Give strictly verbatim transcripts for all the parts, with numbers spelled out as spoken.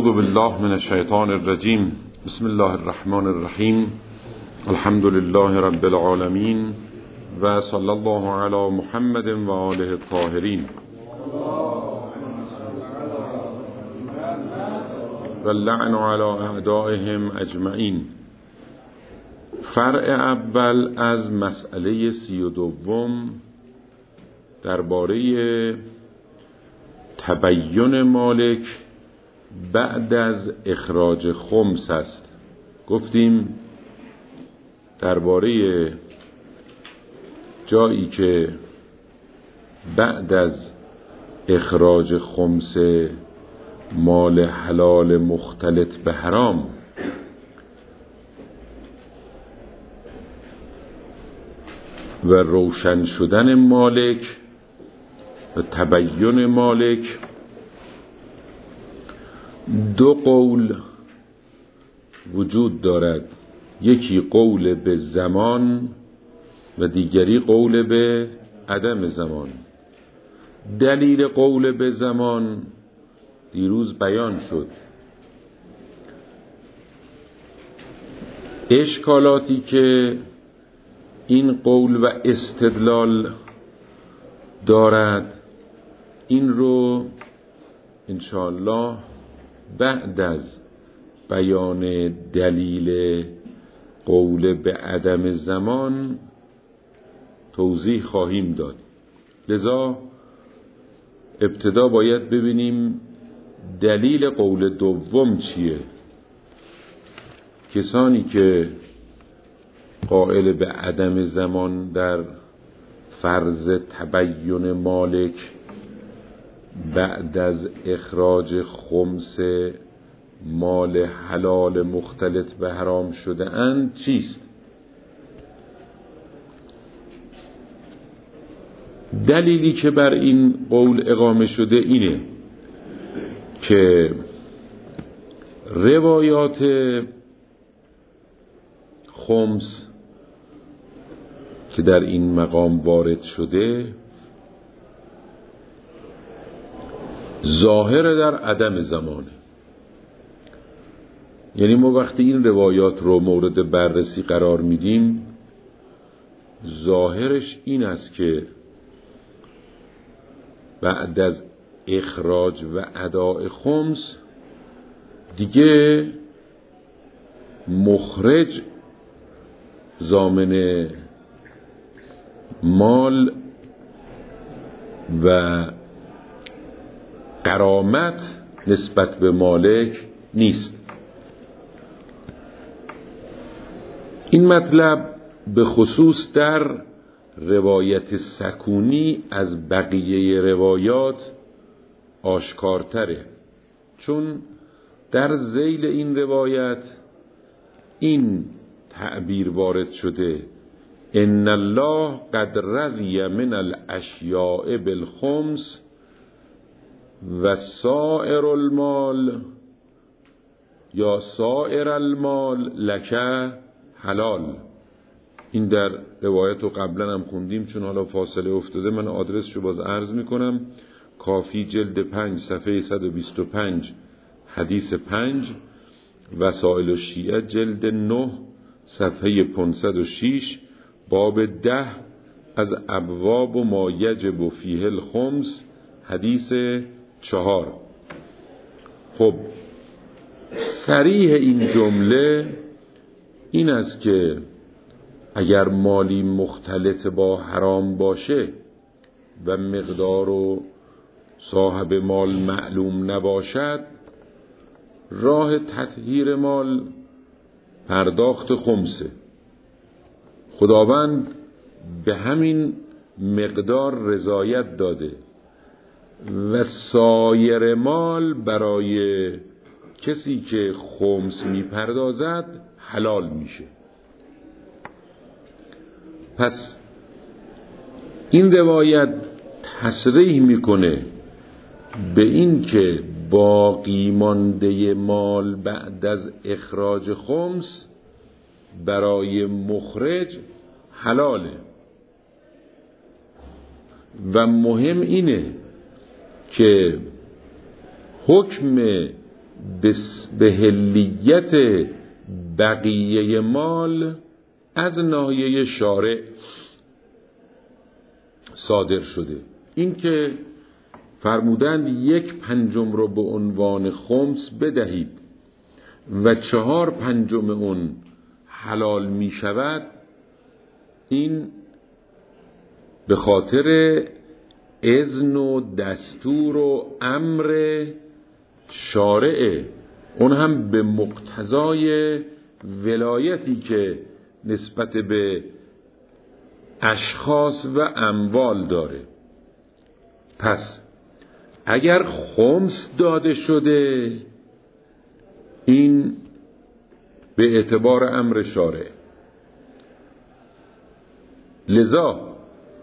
اعوذ بالله من الشیطان الرجیم. بسم الله الرحمن الرحیم. الحمد لله رب العالمین و صلی الله علی محمد و آله الطاهرین و اللعن علی اعدائهم اجمعین. فرع اول از مسئله سی و دوم درباره تبین مالک بعد از اخراج خمس است. گفتیم درباره جایی که بعد از اخراج خمس مال حلال مختلط به حرام و روشن شدن مالک و تبین مالک، دو قول وجود دارد، یکی قول به زمان و دیگری قول به عدم زمان. دلیل قول به زمان دیروز بیان شد. اشکالاتی که این قول و استدلال دارد این رو انشاءالله بعد از بیان دلیل قول به عدم زمان توضیح خواهیم داد. لذا ابتدا باید ببینیم دلیل قول دوم چیه. کسانی که قائل به عدم زمان در فرض تبین مالک بعد از اخراج خمس مال حلال مختلط به حرام شده اند چیست؟ دلیلی که بر این قول اقامه شده اینه که روایات خمس که در این مقام وارد شده ظاهر در عدم زمانه. یعنی ما وقتی این روایات رو مورد بررسی قرار میدیم ظاهرش این است که بعد از اخراج و اداء خمس دیگه مخرج ضامن مال و غرامت نسبت به مالک نیست. این مطلب به خصوص در روایت سکونی از بقیه روایات آشکارتره، چون در ذیل این روایت این تعبیر وارد شده: ان الله قد رضی من الاشیاء بالخمس و سائر المال یا سائر المال لک حلال. این در روایت رو قبلا هم خوندیم، چون حالا فاصله افتاده من آدرسشو باز عرض میکنم. کافی جلد پنج صفحه صد و بیست و پنج حدیث پنج، وسائل الشیعه جلد نه صفحه پانصد و شش، باب ده از ابواب و ما یجب فیه الخمس حدیث چهار. خب صریح این جمله این است که اگر مالی مختلط با حرام باشه و مقدار و صاحب مال معلوم نباشد، راه تطهیر مال پرداخت خمسه. خداوند به همین مقدار رضایت داده و سایر مال برای کسی که خمس میپردازد حلال میشه. پس این روایت تصریح میکنه به این که باقی مانده مال بعد از اخراج خمس برای مخرج حلاله. و مهم اینه که حکم به حلیت بقیه مال از ناحیه شارع صادر شده. این که فرمودند یک پنجم رو به عنوان خمس بدهید و چهار پنجم اون حلال می شود، این به خاطر اذن و دستور و امر شارعه، اون هم به مقتضای ولایتی که نسبت به اشخاص و اموال داره. پس اگر خمس داده شده، این به اعتبار امر شارع. لذا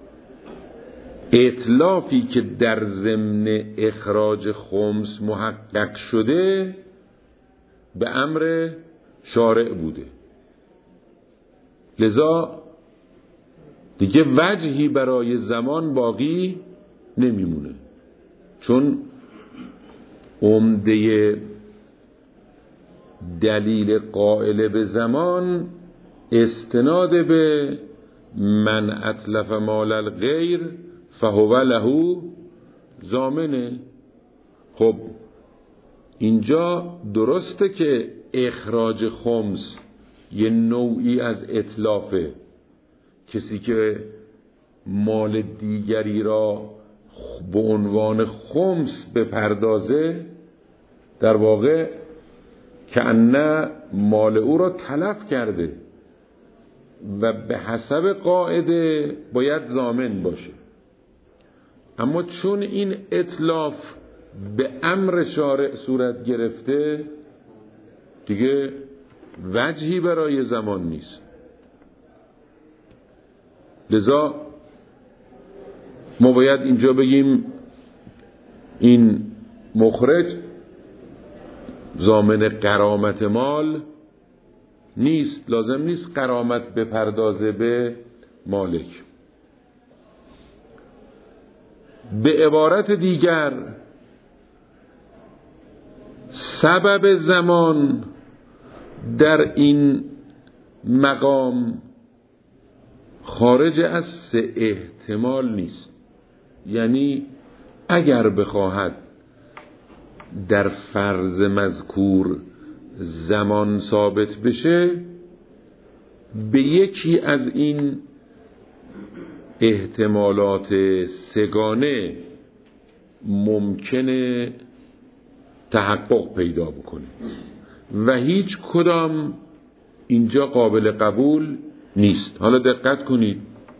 ائتلافی که در ضمن اخراج خمس محقق شده به امر شارع بوده. لذا دیگه وجهی برای زمان باقی نمیمونه، چون عمده دلیل قائل به زمان استناد به من اتلف مال الغیر فهو له ضامنه. خب اینجا درسته که اخراج خمس یه نوعی از اتلافه، کسی که مال دیگری را به عنوان خمس بپردازه در واقع کأنه مال او را تلف کرده و به حسب قاعده باید ضامن باشه. اما چون این اتلاف به امر شارع صورت گرفته، دیگه وجهی برای زمان نیست. لذا ما باید اینجا بگیم این مخرج ضامن غرامت مال نیست، لازم نیست غرامت بپردازه به مالک. به عبارت دیگر سبب زمان در این مقام خارج از سه احتمال نیست. یعنی اگر بخواهد در فرض مذکور زمان ثابت بشه، به یکی از این احتمالات سگانه ممکنه تحقق پیدا بکنه و هیچ کدام اینجا قابل قبول نیست. حالا دقت کنید،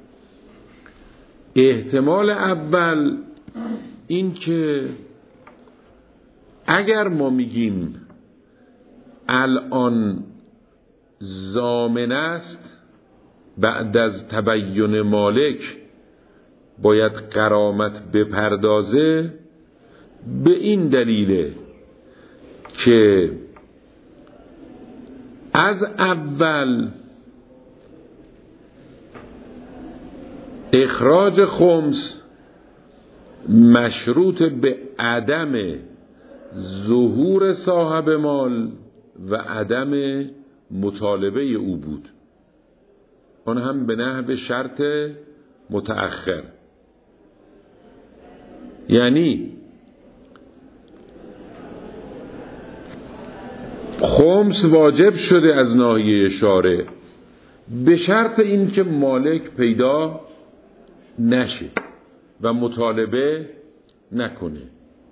احتمال اول این که اگر ما میگیم الان ضامن است، بعد از تبین مالک باید غرامت بپردازه، به این دلیله که از اول اخراج خمس مشروط به عدم ظهور صاحب مال و عدم مطالبه او بود، آن هم به نحو شرط متأخر. یعنی خمس واجب شده از ناحیه شارع به شرط این که مالک پیدا نشه و مطالبه نکنه.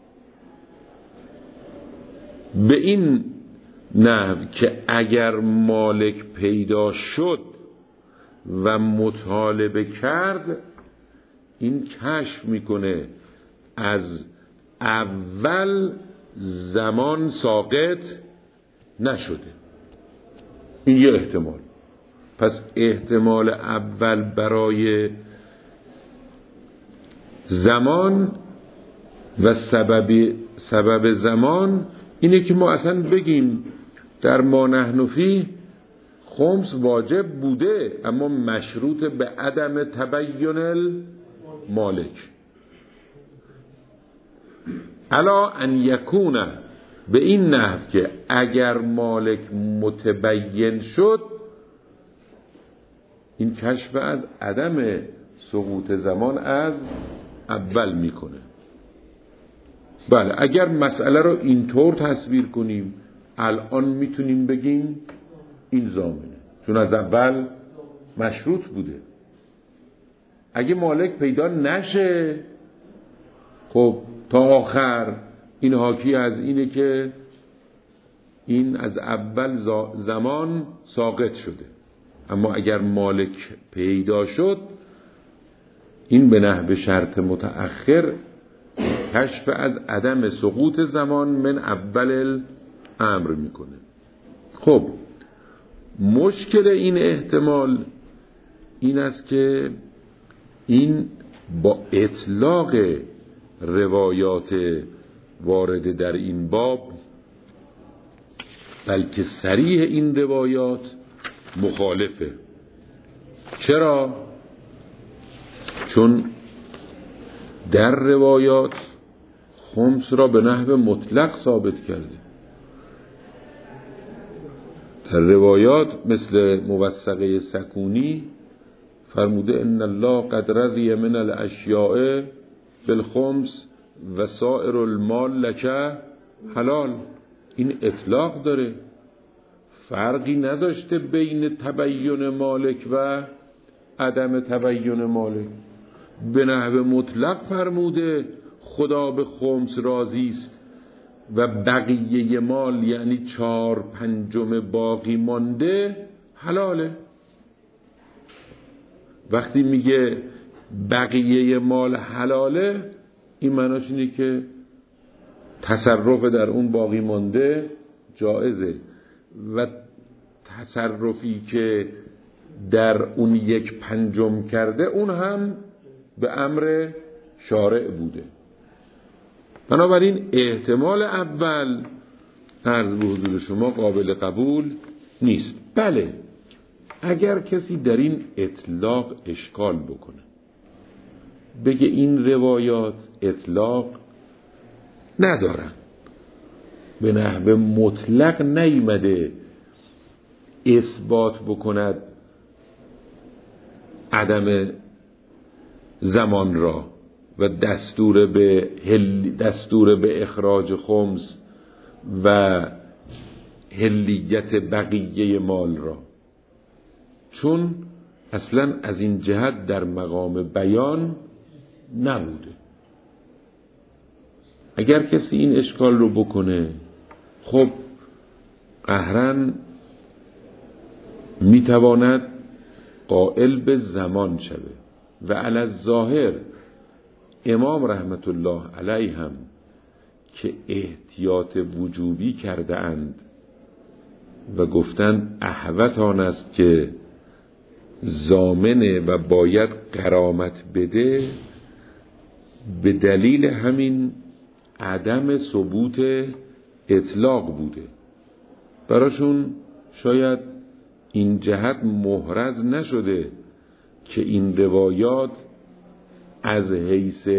به این نحو که اگر مالک پیدا شد و مطالبه کرد، این کشف میکنه از اول زمان ساقط نشده. این یه احتمال. پس احتمال اول برای زمان و سبب سبب زمان اینه که ما اصلا بگیم در ما نحن فیه خمس واجب بوده، اما مشروط به عدم تبین المالک. الا ان یکون به این نحو که اگر مالک متبین شد، این کشف از عدم سقوط زمان از اول میکنه. بله، اگر مسئله رو اینطور تصویر کنیم الان میتونیم بگیم این ضامنه، چون از اول مشروط بوده. اگه مالک پیدا نشه، خب تا آخر این حاکی از اینه که این از اول زمان ساقط شده. اما اگر مالک پیدا شد، این به نحو شرط متأخر کشف از عدم سقوط زمان من اول الامر میکنه. خب مشکل این احتمال این است که این با اطلاق روایات وارد در این باب، بلکه صریح این روایات مخالفه. چرا؟ چون در روایات خمس را به نحو مطلق ثابت کرده. در روایات مثل موثقه سکونی فرموده ان الله قد رضی من الاشیاء بالخمس و سائر المال لک حلال. این اطلاق داره، فرقی نداشته بین تبین مالک و عدم تبین مالک. به نحو مطلق فرموده خدا به خمس راضی است و بقیه مال یعنی چهار پنجم باقی مانده حلاله. وقتی میگه بقیه مال حلاله، این معناش اینه که تصرف در اون باقی مانده جایزه و تصرفی که در اون یک پنجم کرده اون هم به امر شارع بوده. بنابراین احتمال اول عرض به حضور شما قابل قبول نیست. بله، اگر کسی در این اطلاق اشکال بکنه، بگه این روایات اطلاق ندارن، به نحو مطلق نیامده اثبات بکند عدم زمان را و دستور به دستور به اخراج خمس و حلیت بقیه مال را، چون اصلا از این جهت در مقام بیان نبوده. اگر کسی این اشکال رو بکنه، خب قهرن میتواند قائل به زمان شوه و علی الظاهر امام رحمت الله علیه هم که احتیاط وجوبی کرده اند و گفتن احوط آن است که ضامنه و باید غرامت بده، به دلیل همین عدم ثبوت اطلاق بوده. براشون شاید این جهت محرز نشده که این روایات از حیث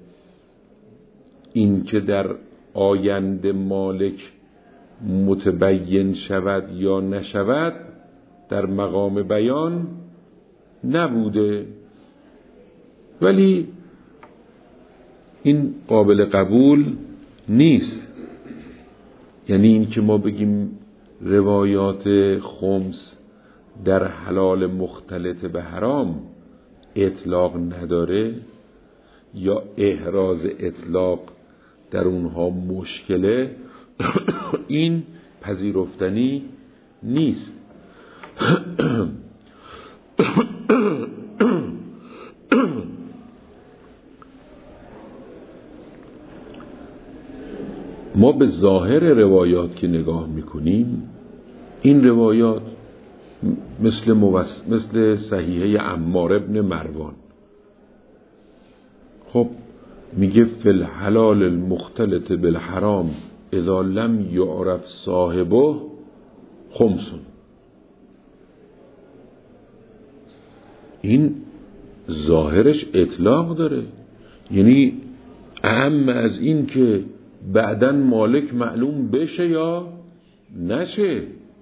این که در آینده مالک متبین شود یا نشود در مقام بیان نبوده، ولی این قابل قبول نیست. یعنی این که ما بگیم روایات خمس در حلال مختلط به حرام اطلاق نداره یا احراز اطلاق در اونها مشکله، این پذیرفتنی نیست. ما به ظاهر روایات که نگاه میکنیم، این روایات مثل موس... مثل صحیحه عمار ابن مروان، خب میگه فی الحلال المختلط بالحرام اذا لم یعرف صاحبه خمسون. این ظاهرش اطلاق داره، یعنی اهم از این که بعداً مالک معلوم بشه یا نشه.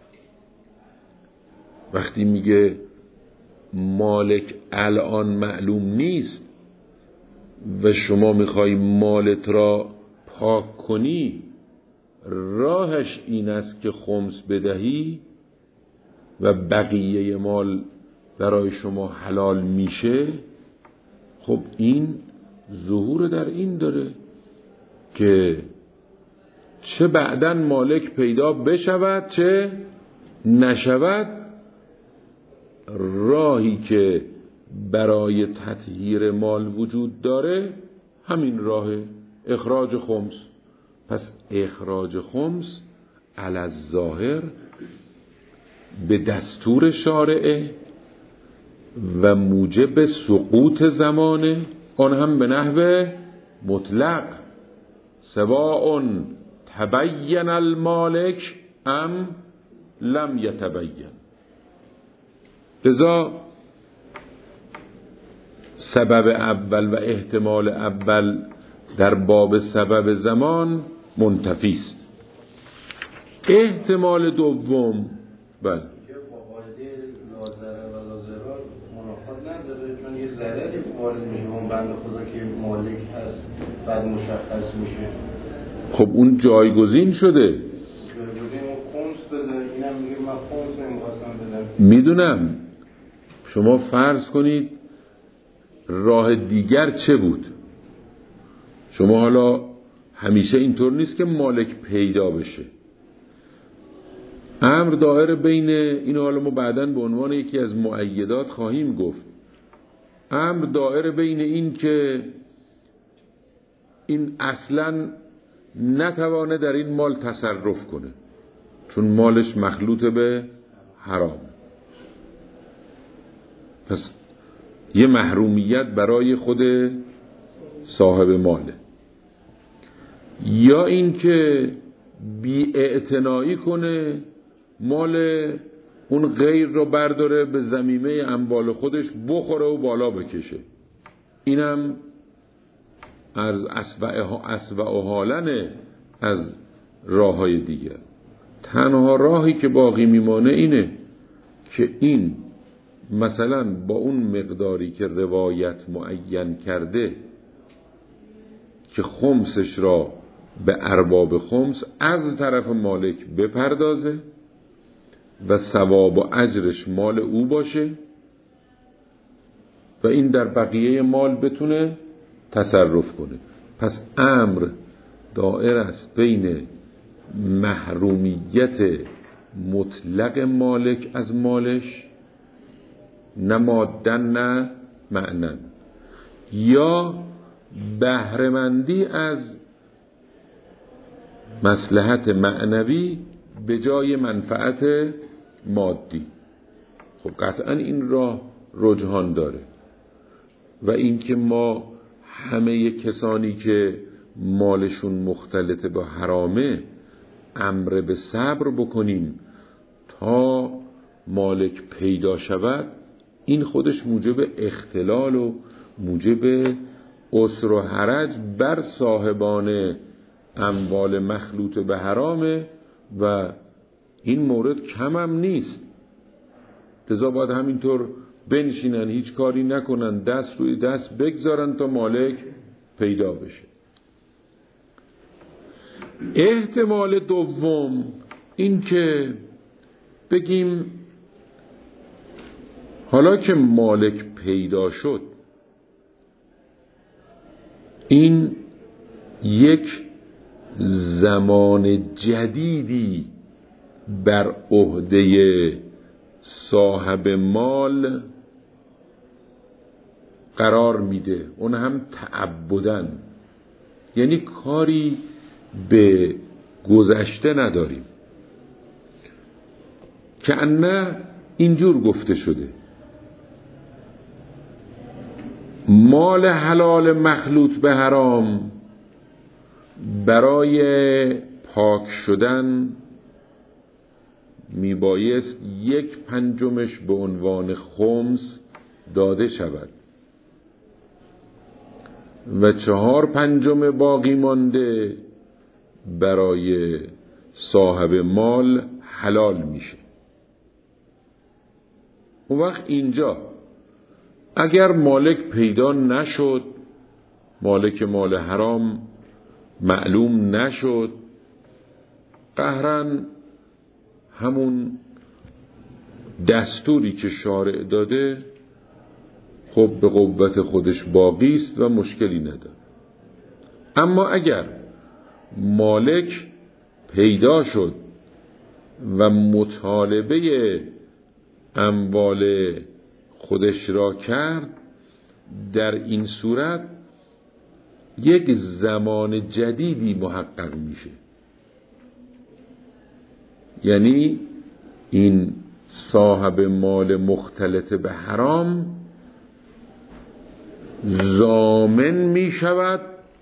وقتی میگه مالک الان معلوم نیست و شما میخوای مالت را پاک کنی، راهش این است که خمس بدهی و بقیه مال برای شما حلال میشه. خب این ظهور در این داره که چه بعداً مالک پیدا بشود چه نشود، راهی که برای تطهیر مال وجود داره همین راه اخراج خمس. پس اخراج خمس علی الظاهر به دستور شارعه و موجب سقوط زمانه، آن هم به نحو مطلق، سواء تبین المالک ام لم یتبین. لذا سبب اول و احتمال اول در باب سبب زمان منتفی است. احتمال دوم بله نداره، چون یه ضرری وارد میشه اون بنده خدا که مالک هست بعد مشخص میشه. خب اون جایگزین شده، جایگزین اون خمس بده، اینم میگه من خمس نمیخواستم بدم. میدونم. شما فرض کنید راه دیگر چه بود؟ شما حالا همیشه اینطور نیست که مالک پیدا بشه. امر دائر بین این، حالا ما بعداً به عنوان یکی از مؤیدات خواهیم گفت، امر دائر بین این که این اصلاً نتوانه در این مال تصرف کنه چون مالش مخلوط به حرام، پس یه محرومیت برای خود صاحب ماله، یا این که بی‌اعتنایی کنه مال اون غیر رو برداره به ضمیمه اموال خودش بخوره و بالا بکشه. اینم از اسوأ و حالن از راه های دیگر. تنها راهی که باقی میمانه اینه که این مثلا با اون مقداری که روایت معین کرده که خمسش را به ارباب خمس از طرف مالک بپردازه و ثواب و اجرش مال او باشه و این در بقیه مال بتونه تصرف کنه. پس امر دائر است بین محرومیت مطلق مالک از مالش، نه مادن نه معنن، یا بهره‌مندی از مصلحت معنوی به جای منفعت مادی. خب قطعا این راه رجحان داره و این که ما همه کسانی که مالشون مختلط با حرامه امر به صبر بکنیم تا مالک پیدا شود، این خودش موجب اختلال و موجب عسر و حرج بر صاحبان اموال مخلوط به حرامه و این مورد کم هم نیست. لذا باید همینطور بنشینن، هیچ کاری نکنن، دست روی دست بگذارن تا مالک پیدا بشه. احتمال دوم این که بگیم حالا که مالک پیدا شد، این یک زمان جدیدی بر عهده صاحب مال قرار میده، اون هم تعبدن، یعنی کاری به گذشته نداریم. که انه اینجور گفته شده مال حلال مخلوط به حرام برای پاک شدن میبایست یک پنجمش به عنوان خمس داده شود و چهار پنجم باقی مانده برای صاحب مال حلال میشه. اون وقت اینجا اگر مالک پیدا نشد، مالک مال حرام معلوم نشد، قهرن همون دستوری که شارع داده خب به قوت خودش باقی است و مشکلی نداره. اما اگر مالک پیدا شد و مطالبه اموال خودش را کرد، در این صورت یک زمان جدیدی محقق میشه. یعنی این صاحب مال مختلط به حرام ضامن می شود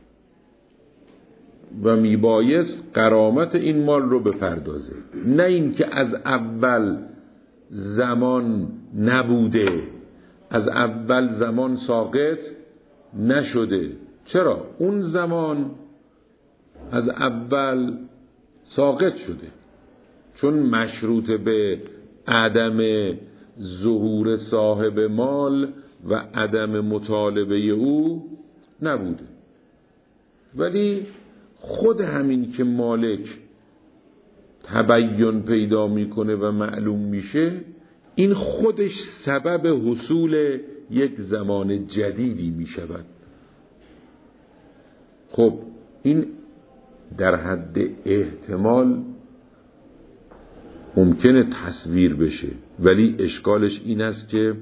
و می بایست غرامت این مال رو بپردازه، نه این که از اول زمان نبوده، از اول زمان ساقط نشده. چرا؟ اون زمان از اول ساقط شده، چون مشروط به عدم ظهور صاحب مال و عدم مطالبه او نبوده. ولی خود همین که مالک تبین پیدا میکنه و معلوم میشه، این خودش سبب حصول یک زمان جدیدی میشود. خب این در حد احتمال ممکنه تصویر بشه، ولی اشکالش این است که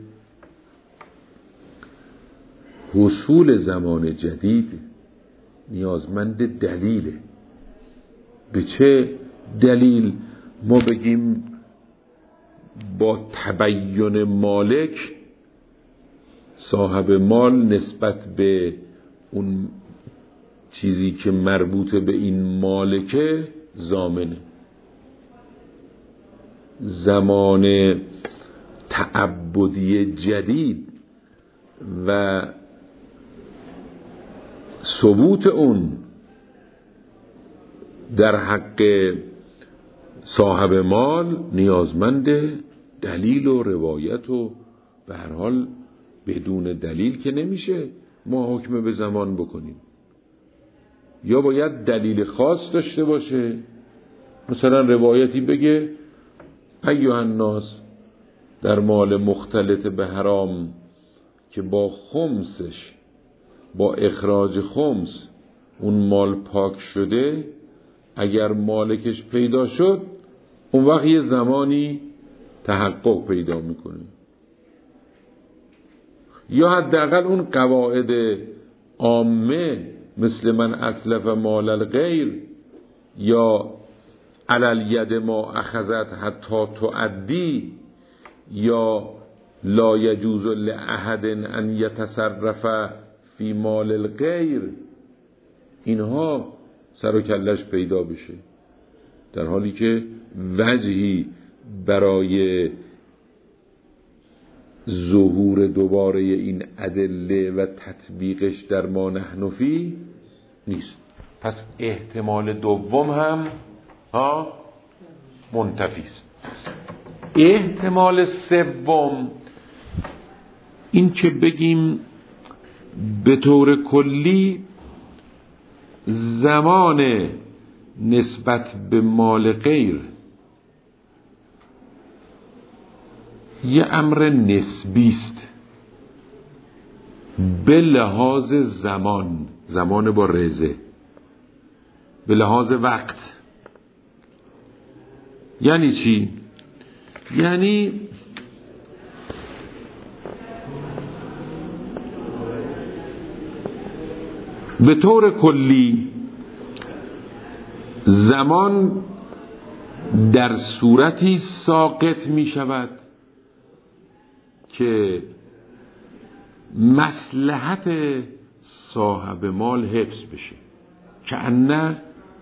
حصول زمان جدید نیازمند دلیله. به چه دلیل ما بگیم با تبین مالک صاحب مال نسبت به اون چیزی که مربوط به این مالکه ضامنه؟ زمان تعبدی جدید و ثبوت اون در حق صاحب مال نیازمند دلیل و روایت و به هر حال بدون دلیل که نمیشه ما حکم به زمان بکنیم. یا باید دلیل خاص داشته باشه، مثلا روایتی بگه ایها الناس در مال مختلط به حرام که با خمسش، با اخراج خمس اون مال پاک شده، اگر مالکش پیدا شد اون وقت یه زمانی تحقق پیدا میکنه. یا حداقل اون قواعد عامه مثل من اتلف مال الغیر یا علل ید ما اخذت حتی تعدی یا لا یجوز لأحد ان یتصرف فی مال الغیر، اینها سر و کلش پیدا بشه، در حالی که وجهی برای ظهور دوباره این ادله و تطبیقش در ما نحن فی نیست. پس احتمال دوم هم ها منتفی است. احتمال سوم این که بگیم به طور کلی زمان نسبت به مال غیر یه امر نسبی است به لحاظ زمان، زمان با رزه، به لحاظ وقت. یعنی چی؟ یعنی به طور کلی زمان در صورتی ساقط می شود که مصلحت صاحب مال حفظ بشه، که انه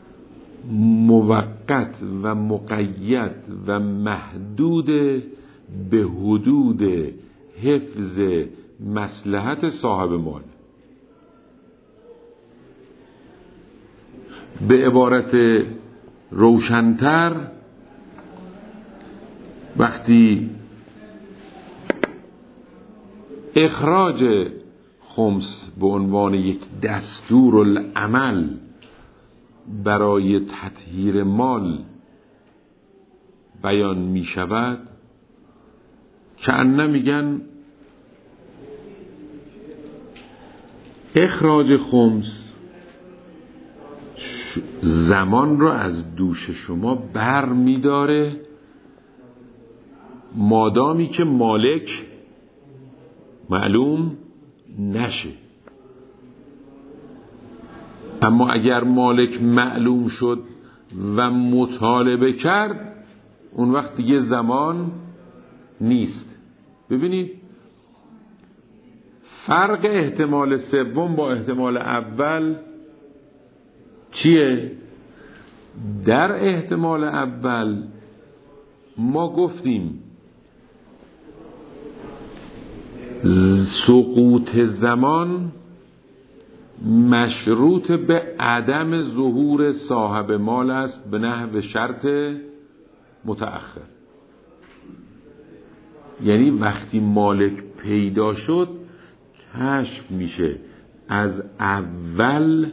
موقت و مقید و محدود به حدود حفظ مصلحت صاحب مال. به عبارت روشن‌تر وقتی اخراج خمس به عنوان یک دستورالعمل برای تطهیر مال بیان می شود، کأنه میگن اخراج خمس زمان را از دوش شما بر می داره مادامی که مالک معلوم نشه. اما اگر مالک معلوم شد و مطالبه کرد، اون وقت دیگه زمان نیست. ببینید فرق احتمال سوم با احتمال اول چیه؟ در احتمال اول ما گفتیم سقوط زمان مشروط به عدم ظهور صاحب مال است به نحو شرط متأخر. یعنی وقتی مالک پیدا شد کشف میشه از اول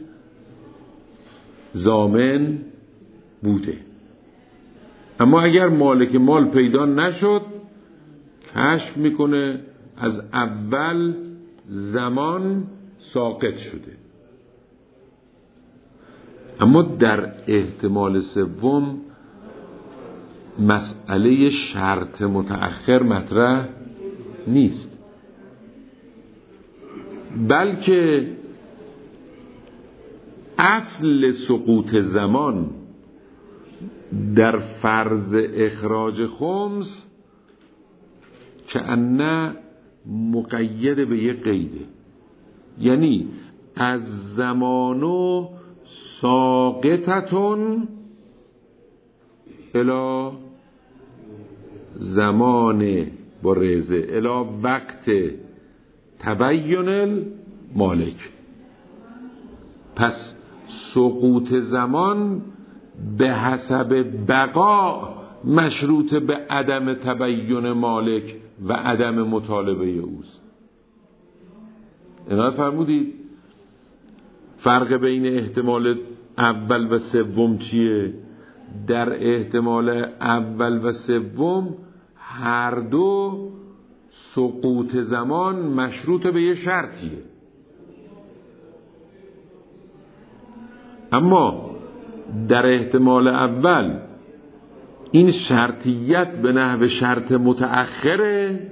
ضامن بوده. اما اگر مالک مال پیدا نشد کشف میکنه از اول زمان ساقط شده. اما در احتمال سوم مسئله شرط متأخر مطرح نیست، بلکه اصل سقوط زمان در فرض اخراج خمس کأنه مقید به یک قیده، یعنی از زمانو ساقطتون الی زمان با رزه الی وقت تبین المالک. پس سقوط زمان به حسب بقا مشروط به عدم تبین مالک و عدم مطالبه اوست. اینا فرمودید فرق بین احتمال اول و سوم چیه؟ در احتمال اول و سوم هر دو سقوط زمان مشروط به یه شرطیه، اما در احتمال اول این شرطیت به نحو شرط متأخره،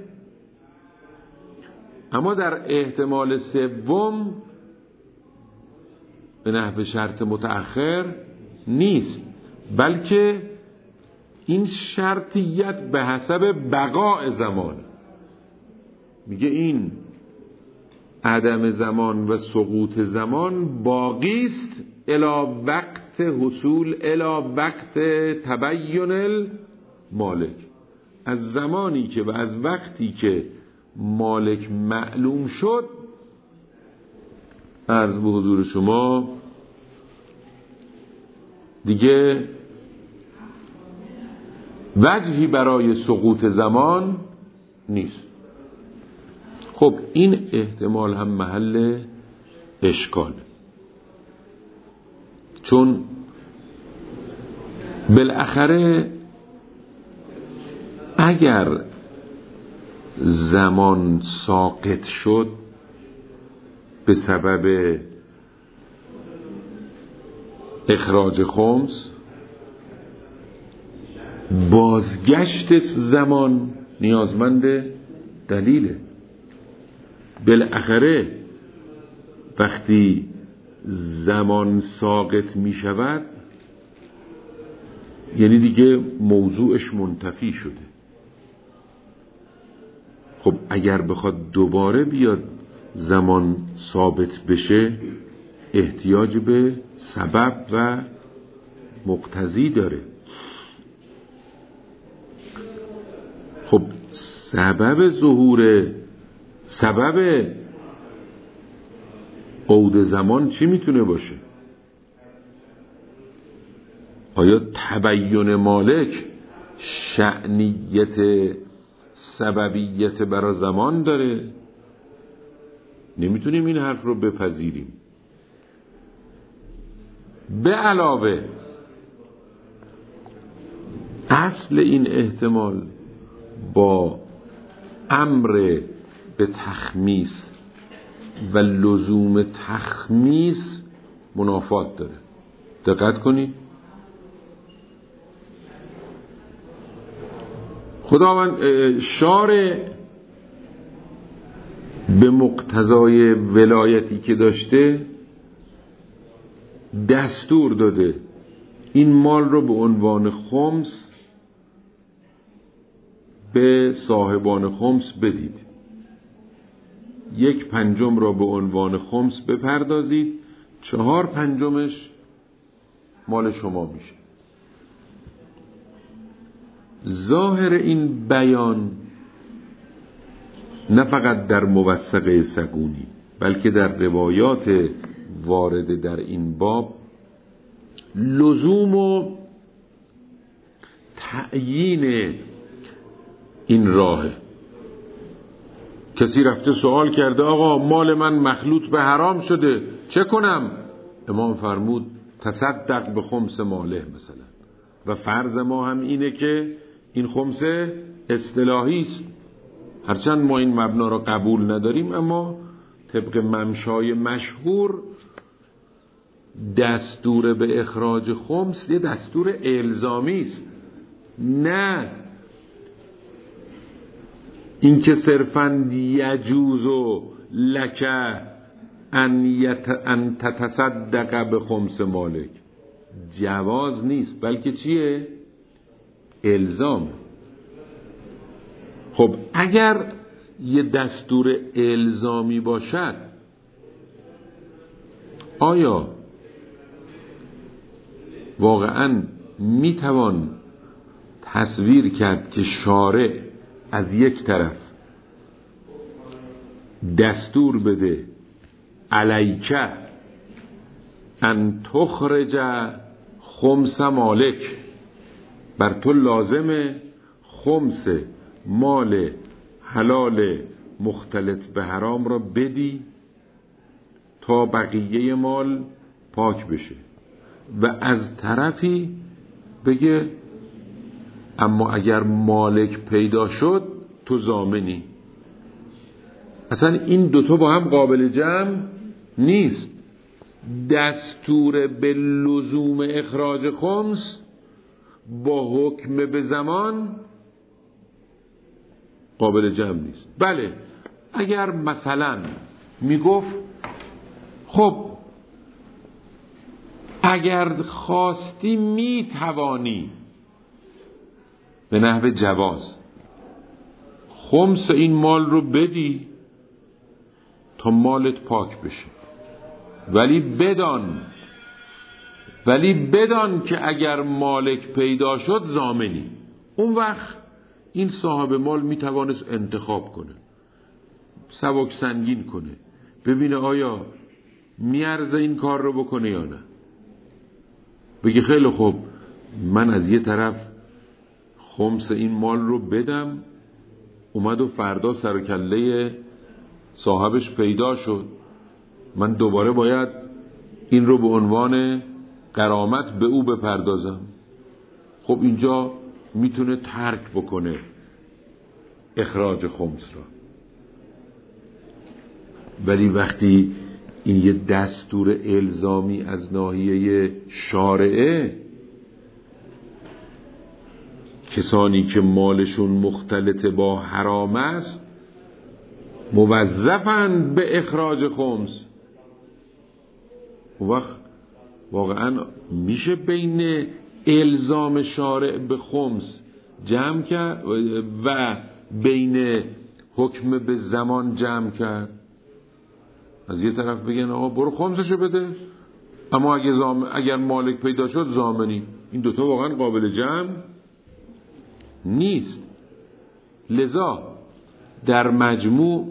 اما در احتمال سوم به نحو شرط متأخر نیست، بلکه این شرطیت به حسب بقاء زمان. میگه این عدم زمان و سقوط زمان باقی است الی وقت حصول الی وقت تبین المالک، از زمانی که و از وقتی که مالک معلوم شد. عرض به حضور شما دیگه وجهی برای سقوط زمان نیست. خب این احتمال هم محل اشکال، چون بالاخره اگر زمان ساقط شد به سبب اخراج خمس، بازگشت زمان نیازمند دلیله. بالاخره وقتی زمان ساقط می شود یعنی دیگه موضوعش منتفی شده. خب اگر بخواد دوباره بیاد زمان ثابت بشه احتیاج به سبب و مقتضی داره. خب سبب ظهور سبب عود زمان چی میتونه باشه؟ آیا تبین مالک شأنیت سببیت برای زمان داره؟ نمیتونیم این حرف رو بپذیریم. به علاوه اصل این احتمال با امر به تخمیس و لزوم تخمیس منافات داره. دقت کنید، خداوند شارع به مقتضای ولایتی که داشته دستور داده این مال رو به عنوان خمس به صاحبان خمس بدید، یک پنجم را به عنوان خمس بپردازید، چهار پنجمش مال شما میشه. ظاهر این بیان نه فقط در موثقه سگونی بلکه در روایات وارده در این باب لزوم و تعیین این راهه. کسی رفته سوال کرده آقا مال من مخلوط به حرام شده چه کنم؟ امام فرمود تصدق به خمس ماله مثلا. و فرض ما هم اینه که این خمس اصطلاحی است، هرچند ما این مبنا را قبول نداریم، اما طبق ممشای مشهور دستور به اخراج خمس یه دستور الزامی است، نه این که صرفاً یجوز لک ان یت ان تتصدق به خمس مالک. جواز نیست بلکه چیه؟ الزام. خب اگر یه دستور الزامی باشد آیا واقعاً میتوان تصویر کرد که شارع از یک طرف دستور بده علیک ان تخرج خمس مالک، بر تو لازمه خمس مال حلال مختلط به حرام را بدی تا بقیه مال پاک بشه، و از طرفی بگه اما اگر مالک پیدا شد تو ضامنی. اصلا این دوتا با هم قابل جمع نیست. دستور به لزوم اخراج خمس با حکم به زمان قابل جمع نیست. بله اگر مثلا میگفت خب اگر خواستی میتوانی به نحو جواز خمس این مال رو بدی تا مالت پاک بشه، ولی بدان ولی بدان که اگر مالک پیدا شد ضامنی. اون وقت این صاحب مال میتوانست انتخاب کنه، سبک سنگین کنه، ببینه آیا میارزه این کار رو بکنه یا نه. بگه خیلی خوب من از یه طرف خمس این مال رو بدم، اومد و فردا سر کله صاحبش پیدا شد، من دوباره باید این رو به عنوان غرامت به او بپردازم. خب اینجا میتونه ترک بکنه اخراج خمس را. ولی وقتی این یه دستور الزامی از ناحیه شارعه، کسانی که مالشون مختلط با حرام است موظفند به اخراج خمس، اون وقت واقعا میشه بین الزام شارع به خمس جمع کرد و بین حکم به زمان جمع کرد. از یه طرف بگن آقا برو خمسشو بده، اما اگه, زام... اگر مالک پیدا شد ضامنی. این دوتا واقعا قابل جمع نیست. لذا در مجموع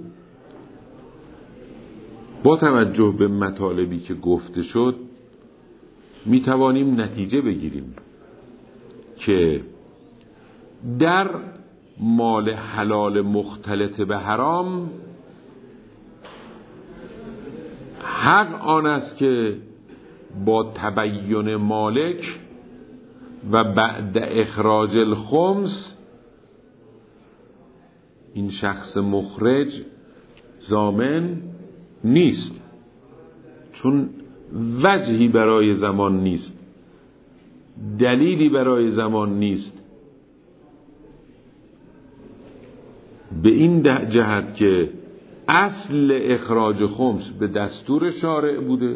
با توجه به مطالبی که گفته شد می توانیم نتیجه بگیریم که در مال حلال مختلط به حرام حق آن است که با تبین مالک و بعد اخراج الخمس این شخص مخرج ضامن نیست، چون وجهی برای زمان نیست، دلیلی برای زمان نیست، به این جهت که اصل اخراج خمس به دستور شارع بوده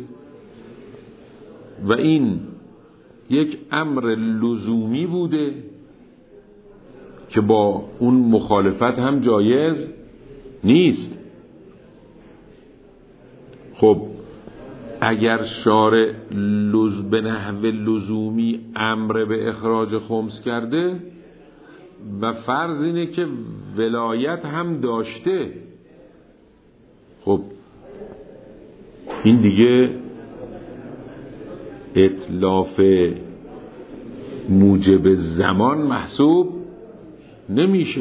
و این یک امر لزومی بوده که با اون مخالفت هم جایز نیست. خب اگر شارع لز به نحو لزومی امر به اخراج خمس کرده و فرض اینه که ولایت هم داشته، خب این دیگه اتلاف موجب زمان محسوب نمیشه.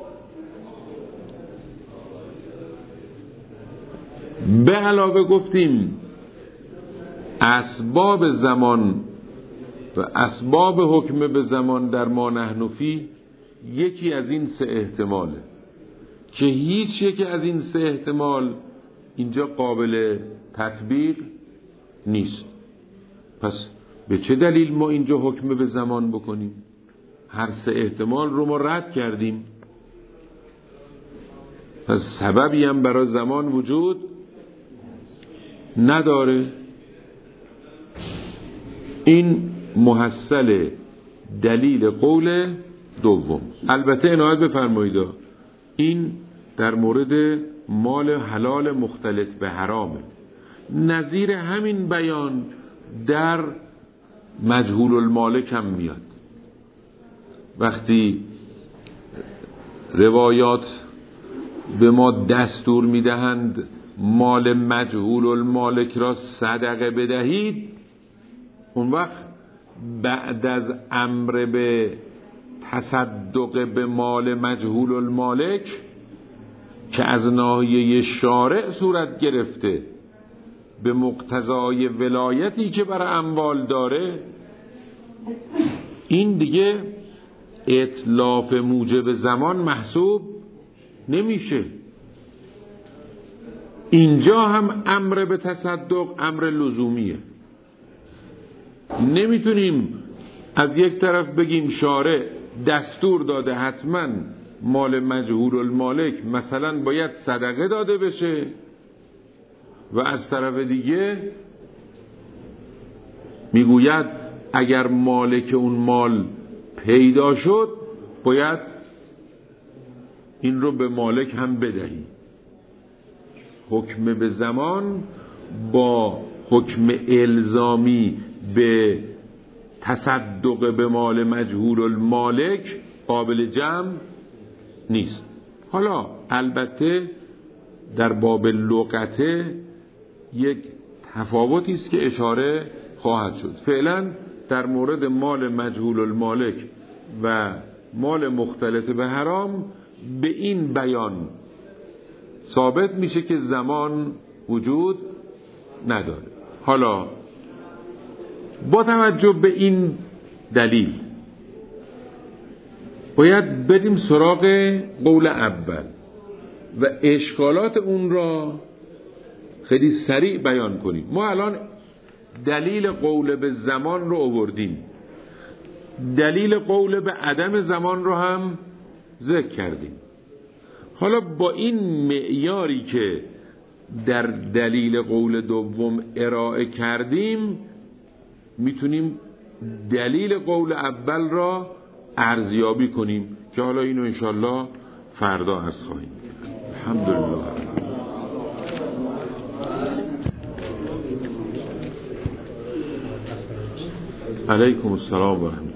به علاوه گفتیم اسباب زمان و اسباب حکم به زمان در ما نحن فی یکی از این سه احتماله که هیچ یکی از این سه احتمال اینجا قابل تطبیق نیست. پس به چه دلیل ما اینجا حکم به زمان بکنیم؟ هر سه احتمال رو ما رد کردیم، پس سببی هم برای زمان وجود نداره. این محصل دلیل قول دوم. البته عنایت بفرمایید این در مورد مال حلال مختلط به حرامه. نظیر همین بیان در مجهول المالک هم میاد. وقتی روایات به ما دستور میدهند مال مجهول المالک را صدقه بدهید، اون وقت بعد از امر به تصدق به مال مجهول المالک که از ناحیه شارع صورت گرفته به مقتضای ولایتی که بر اموال داره، این دیگه اتلاف موجب زمان محسوب نمیشه. اینجا هم امر به تصدق امر لزومیه. نمیتونیم از یک طرف بگیم شارع دستور داده حتما مال مجهول المالک مثلا باید صدقه داده بشه و از طرف دیگه میگوید اگر مالک اون مال پیدا شد باید این رو به مالک هم بدهی. حکم به زمان با حکم الزامی به تصدق به مال مجهول المالک قابل جمع نیست. حالا البته در باب لغته یک تفاوتی است که اشاره خواهد شد. فعلا در مورد مال مجهول المالک و مال مختلط به حرام به این بیان ثابت میشه که زمان وجود نداره. حالا با توجه به این دلیل باید بریم سراغ قول اول و اشکالات اون را خیلی سریع بیان کنیم. ما الان دلیل قول به زمان رو آوردیم، دلیل قول به عدم زمان رو هم ذکر کردیم. حالا با این معیاری که در دلیل قول دوم ارائه کردیم میتونیم دلیل قول اول را ارزیابی کنیم که حالا اینو انشالله فردا عرض خواهیم. الحمدلله. علیکم السلام و رحمت